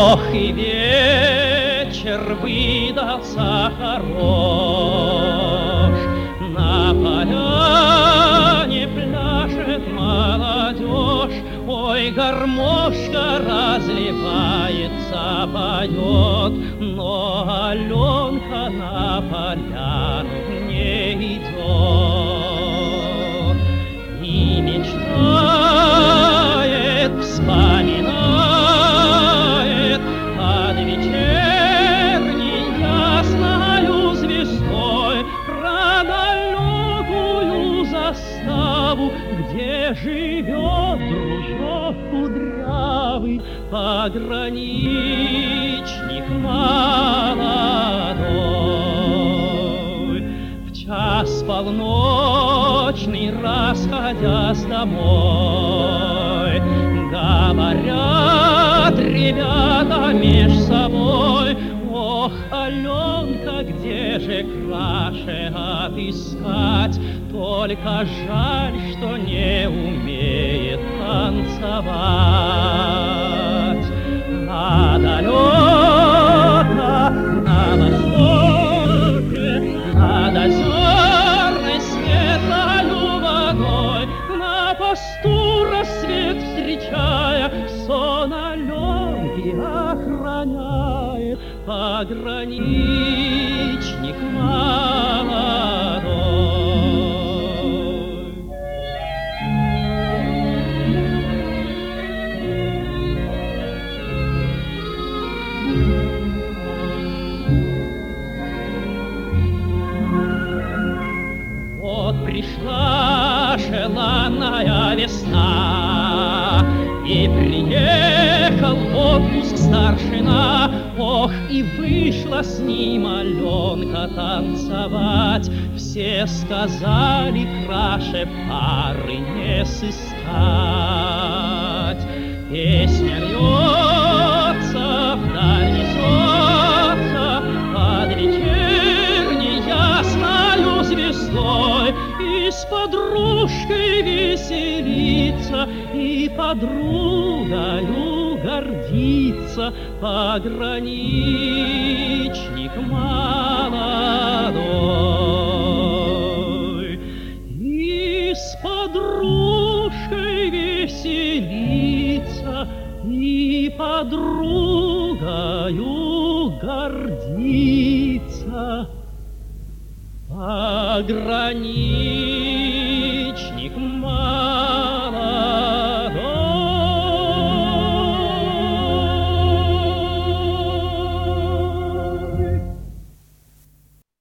Ох, и вечер выдался хорош, на поляне пляшет молодежь. Ой, гармошка разливается, поет, но Аленка на поляну не идет. И мечтает, вспоминает под вечерней ясною звездой про далекую заставу, где живет дружок кудрявый, пограничник молодой. В час полночный, расходясь домой, говорят ребята меж собой: ох, Аленка, где же краше отыскать? Только жаль, что не умеет танцевать. А далеко на востоке, над озерной светлою водой, на посту рассвет встречая, сон Аленки охраняет пограничник молодой. Вот пришла желанная весна, и приехал в отпуск старшина. Ох, и вышла с ним Аленка танцевать. Все сказали, краше пары не сыскать. Песня льется, вдаль несется, под вечерней ясною звездой, и с подружкой веселится, и подругою гордится пограничник молодой. И с подружкой веселится, и подругою гордится пограничник